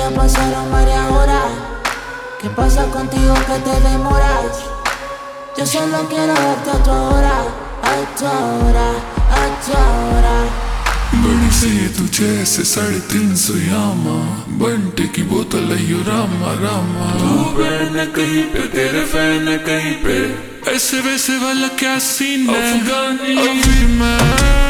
ya pasaron varias horas. ¿Qué pasa contigo que te demoras? Yo solo quiero verte a tu hora, a tu hora, a tu hora. बड़ी से ये तुझे ऐसे 350 यामा, बंटे की बोतल है यो रामा रामा। तू बहन है कहीं पे, तेरे फैन है कहीं पे, ऐसे वैसे वाला क्या सीन है अफगानी। अभी मैं